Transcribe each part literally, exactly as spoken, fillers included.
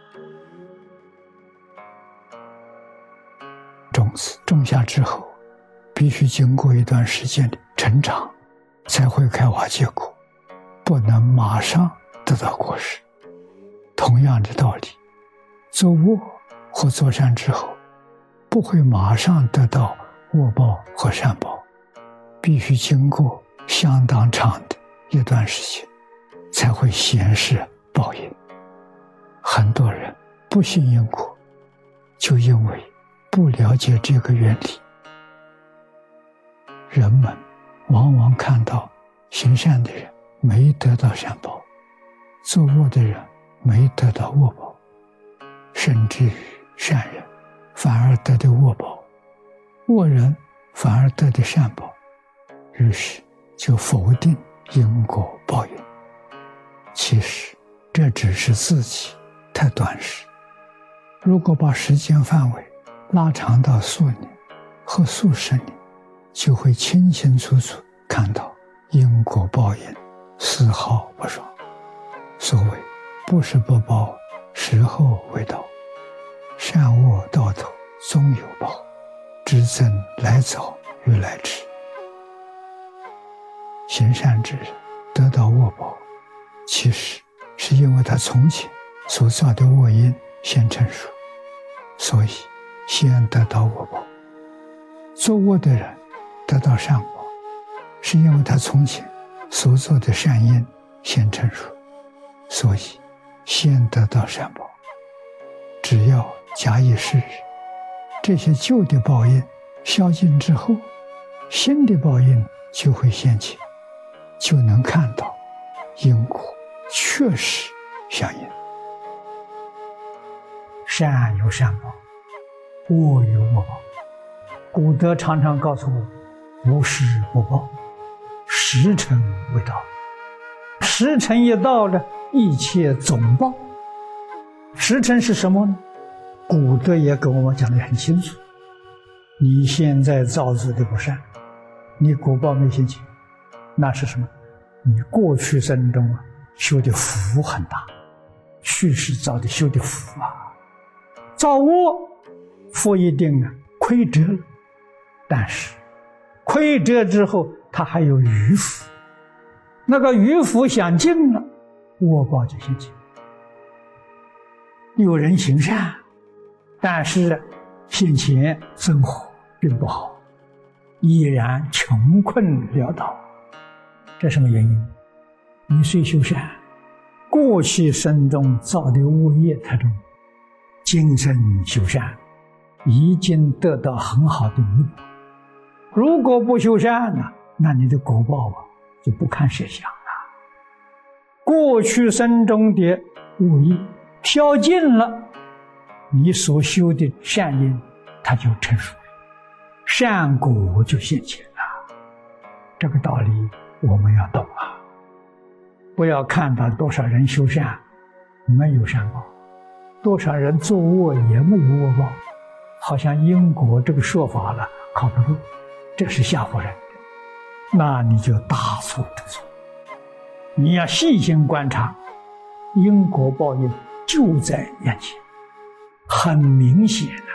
种子种下之后，必须经过一段时间的成长，才会开花结果，不能马上得到果实。同样的道理，做恶或做善之后，不会马上得到恶报和善报，必须经过相当长的一段时间，才会显示报应。很多人不信因果，就因为不了解这个原理。人们往往看到行善的人没得到善报，做恶的人没得到恶报，甚至于善人反而得的恶报，恶人反而得的善报，于是就否定因果报应。其实这只是自己太短视，如果把时间范围拉长到数年和数十年，就会清清楚楚看到因果报应丝毫不爽。所谓不是不报，时候未到，善恶到头终有报，知增来早与来迟。行善之人得到恶报，其实是因为他从前所造的恶因先成熟，所以先得到恶报。做恶的人得到善报，是因为他从前所做的善因先成熟，所以先得到善报。只要假以时日，这些旧的报应消尽之后，新的报应就会现前，就能看到因果确实相应。善有善报，恶有恶报。古德常常告诉我，无时不报，时辰未到。时辰一到了，一切总报。时辰是什么呢？古德也跟我们讲得很清楚，你现在造作的不善，你果报没现前，那是什么？你过去生中啊修的福很大，去世造的修的福啊，造恶福一定啊亏折了，但是亏折之后它还有余福，那个余福享尽了，恶报就现前。有人行善，但是现前生活并不好，依然穷困潦倒，这什么原因？你虽修善，过去生中造的恶业太重，今生修善已经得到很好的弥补。如果不修善呢，那你的果报啊就不堪设想了。过去生中的恶业消尽了，你所修的善因它就成熟了，善果就现前了。这个道理我们要懂啊！不要看到多少人修善没有善报，多少人做恶也没有恶报，好像因果这个说法了靠不住，这是吓唬人的，那你就大错特错。你要细心观察，因果报应就在眼前，很明显啊。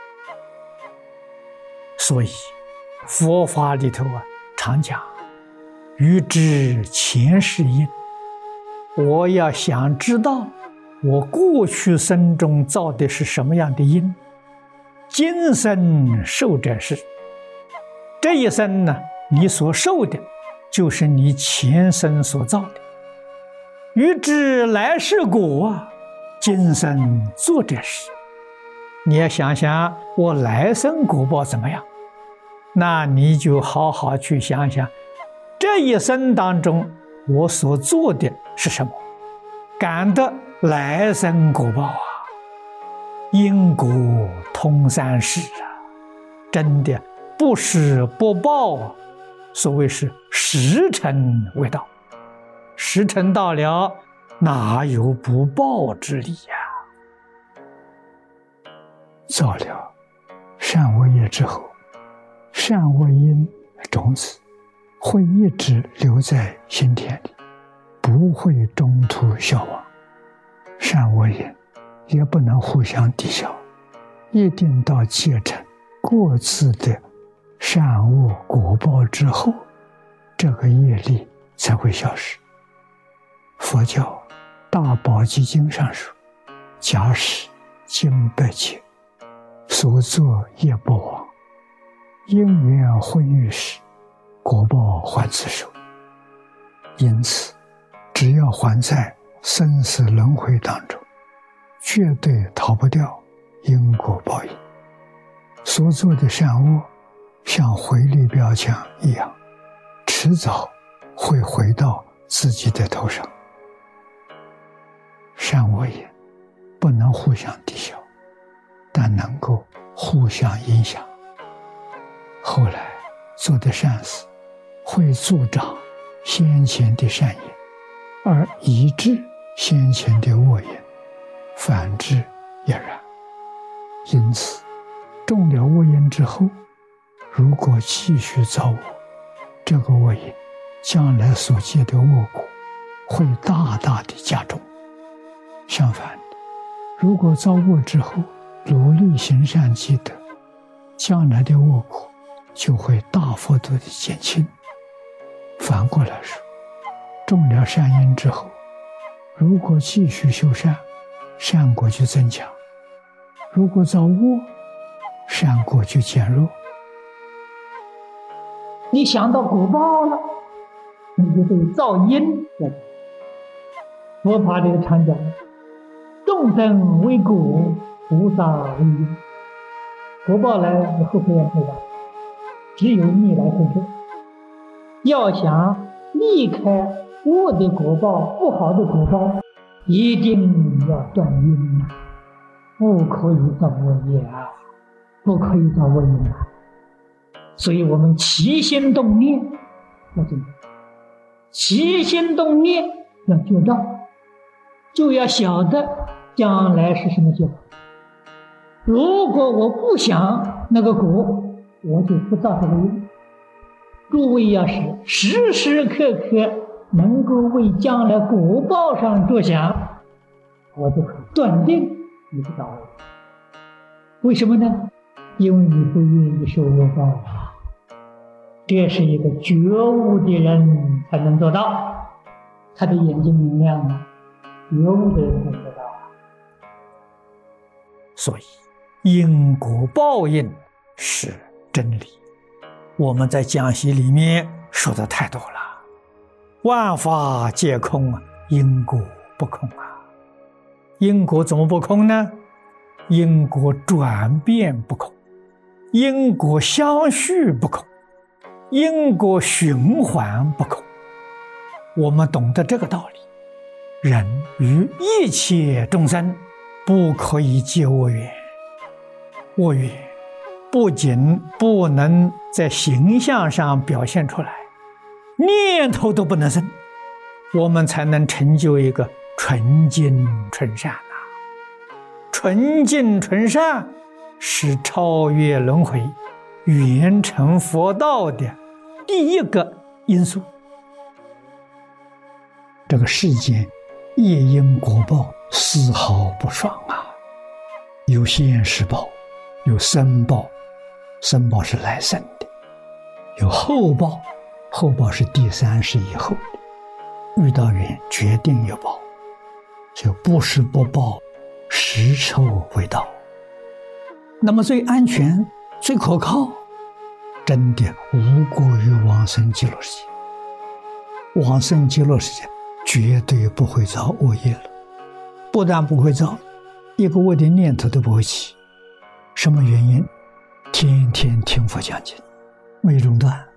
所以佛法里头啊常讲，欲知前世因，我要想知道我过去生中造的是什么样的因，今生受者是。这一生呢，你所受的就是你前生所造的。欲知来世果啊，今生做这事。你要想想我来生果报怎么样，那你就好好去想想这一生当中我所做的是什么，感得来生果报啊。因果通三世啊，真的不是不报啊。所谓是时辰未到，时辰到了，哪有不报之理呀、啊？造了善恶业之后，善恶因种子会一直留在心田里，不会中途消亡。善恶因也不能互相抵消，一定到结成各自的善恶果报之后，这个业力才会消失。佛教《大宝积经》上说：假使经百劫，所作业不亡，因缘混于时，果报还自受。因此，只要还在生死轮回当中，绝对逃不掉因果报应。所做的善恶像回力标枪一样，迟早会回到自己的头上。善恶业不能互相抵消，但能够互相影响。后来做的善事会助长先前的善业，而抑制先前的恶业，反之也然。因此种了恶因之后，如果继续造恶，这个恶因将来所结的恶果会大大的加重。相反的，如果造恶之后努力行善积德，将来的恶果就会大幅度的减轻。反过来说，种了善因之后，如果继续修善，善果就增强；如果造恶，善果就减弱。 你想到果报了，你就对造因了。佛法里常讲，众生为果，菩萨为因。果报来，你后悔也没办法，只有逆来顺受。要想离开恶的果报、不好的果报，一定要断因啊，不可以造恶业啊，不可以造恶因啊。所以我们起心动念要这样，起心动念要觉照，就要晓得将来是什么结果。如果我不想那个果，我就不造这个因。诸位要是时时刻刻能够为将来果报上着想，我就可以断定你不造恶。为什么呢？因为你不愿意受恶报啊。这是一个觉悟的人才能做到，他的眼睛明亮啊，觉悟的人才做到。 所以因果报应是真理，我们在讲习里面说的太多了。万法皆空啊，因果不空啊。因果怎么不空呢？因果转变不空，因果相续不空，因果循环不空。我们懂得这个道理，人与一切众生不可以结恶缘。恶缘不仅不能在形象上表现出来，念头都不能生，我们才能成就一个纯净纯善啊。纯净纯善是超越轮回、圆成佛道的第一个因素。这个世间业因果报丝毫不爽啊！有现世报，有生报，生报是来生的；有后报，后报是第三世以后的。遇到缘决定有报，就不是不报，实臭为道。那么最安全、最可靠，真的无过于往生极乐世界。往生极乐世界绝对不会造恶业了，不但不会造，一个恶的念头都不会起。什么原因？天天听佛讲经，没中断。